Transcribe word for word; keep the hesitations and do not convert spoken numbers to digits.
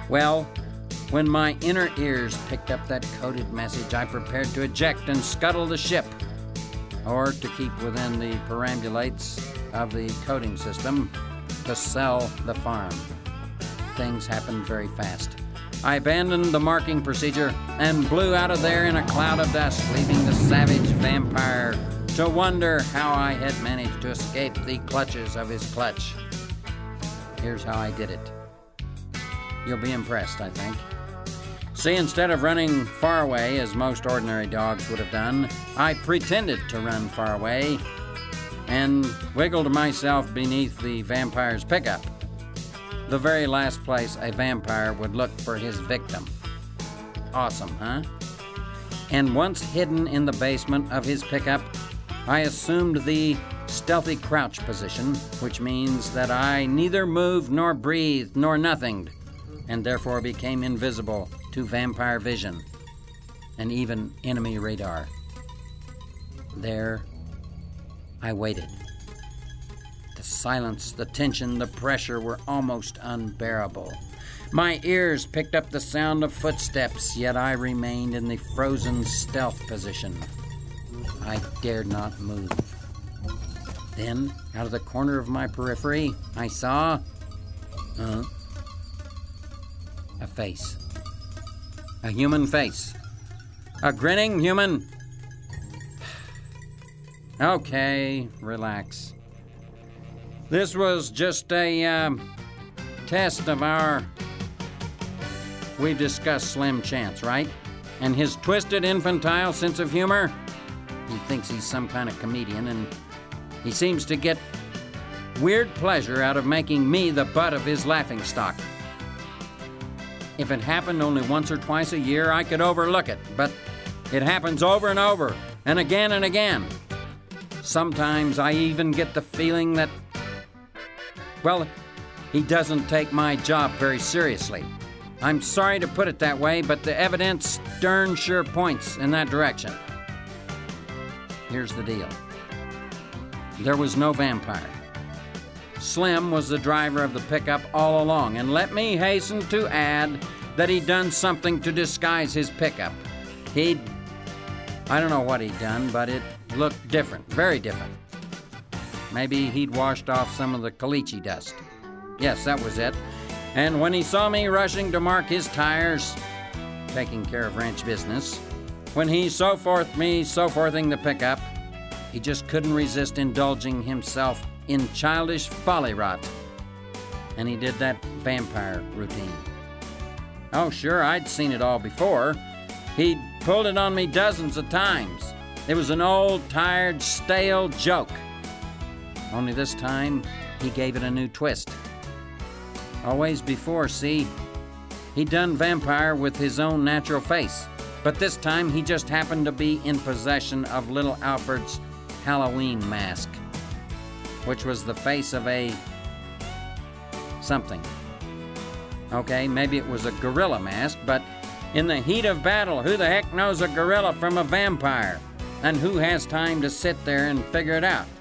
Well, when my inner ears picked up that coded message, I prepared to eject and scuttle the ship, or to keep within the perambulates of the coding system, to sell the farm. Things happened very fast. I abandoned the marking procedure and blew out of there in a cloud of dust, leaving the savage vampire to wonder how I had managed to escape the clutches of his clutch. Here's how I did it. You'll be impressed, I think. See, instead of running far away, as most ordinary dogs would have done, I pretended to run far away and wiggled myself beneath the vampire's pickup, the very last place a vampire would look for his victim. Awesome, huh? And once hidden in the basement of his pickup, I assumed the stealthy crouch position, which means that I neither moved nor breathed nor nothinged, and therefore became invisible to vampire vision and even enemy radar. There, I waited. The silence, the tension, the pressure were almost unbearable. My ears picked up the sound of footsteps, yet I remained in the frozen stealth position. I dared not move. Then, out of the corner of my periphery, I saw uh, a face. A human face. A grinning human. Okay, relax. This was just a um, test of our... We've discussed Slim Chance, right? And his twisted, infantile sense of humor. He thinks he's some kind of comedian, and he seems to get weird pleasure out of making me the butt of his laughingstock. If it happened only once or twice a year, I could overlook it, but it happens over and over, and again and again. Sometimes I even get the feeling that, well, he doesn't take my job very seriously. I'm sorry to put it that way, but the evidence darn sure points in that direction. Here's the deal. There was no vampire. Slim was the driver of the pickup all along, and let me hasten to add that he'd done something to disguise his pickup. He'd... I don't know what he'd done, but it looked different, very different. Maybe he'd washed off some of the caliche dust. Yes, that was it. And when he saw me rushing to mark his tires, taking care of ranch business, when he so forth me so forthing the pickup, he just couldn't resist indulging himself in childish folly rot. And he did that vampire routine. Oh, sure, I'd seen it all before. He'd pulled it on me dozens of times. It was an old, tired, stale joke. Only this time, he gave it a new twist. Always before, see, he'd done vampire with his own natural face. But this time, he just happened to be in possession of little Alfred's Halloween mask, which was the face of a... something. Okay, maybe it was a gorilla mask, but in the heat of battle, who the heck knows a gorilla from a vampire? And who has time to sit there and figure it out?